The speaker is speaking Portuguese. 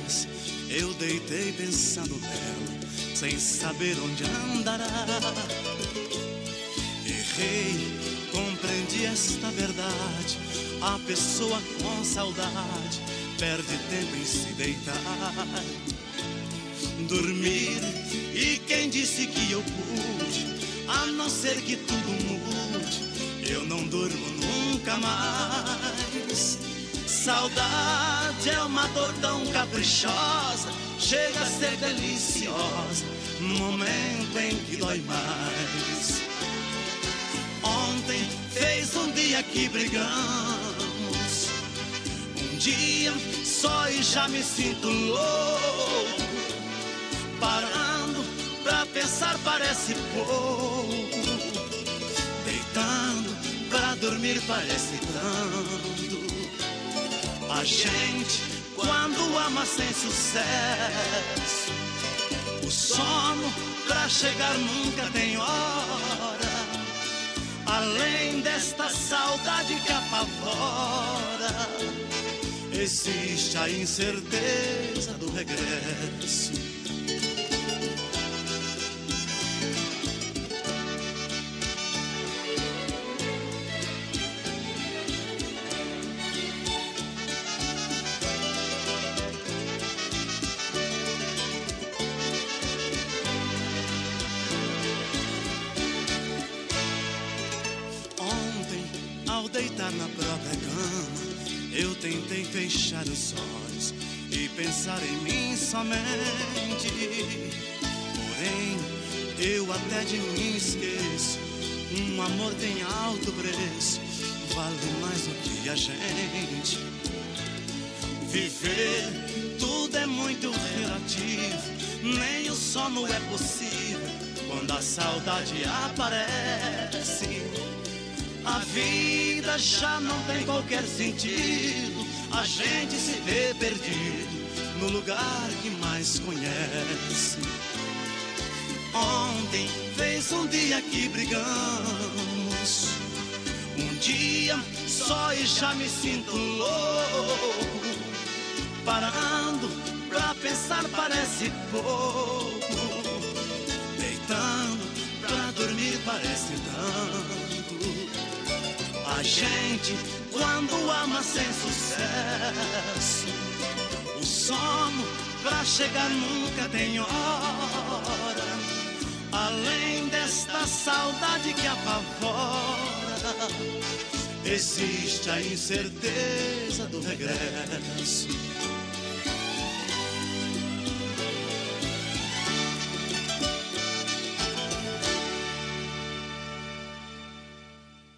vez eu deitei pensando nela, sem saber onde andará. Errei, compreendi esta verdade. A pessoa com saudade perde tempo em se deitar, dormir. E quem disse que eu pude, a não ser que tudo mude, eu não durmo nunca mais. Saudade é uma dor tão caprichosa, chega a ser deliciosa no momento em que dói mais. Ontem fez um dia que brigamos, um dia só e já me sinto louco. Parando pra pensar parece pouco, deitando pra dormir parece tanto. A gente quando ama sem sucesso, o sono pra chegar nunca tem hora. Além desta saudade que apavora, existe a incerteza do regresso. Ao deitar na própria cama, eu tentei fechar os olhos e pensar em mim somente. Porém, eu até de mim esqueço. Um amor tem alto preço, vale mais do que a gente. Viver, tudo é muito relativo, nem o sono é possível quando a saudade aparece. A vida já não tem qualquer sentido, a gente se vê perdido no lugar que mais conhece. Ontem fez um dia que brigamos, um dia só e já me sinto louco. Parando pra pensar parece pouco, deitando pra dormir parece tanto. A gente quando ama sem sucesso, o sono pra chegar nunca tem hora. Além desta saudade que apavora, existe a incerteza do regresso.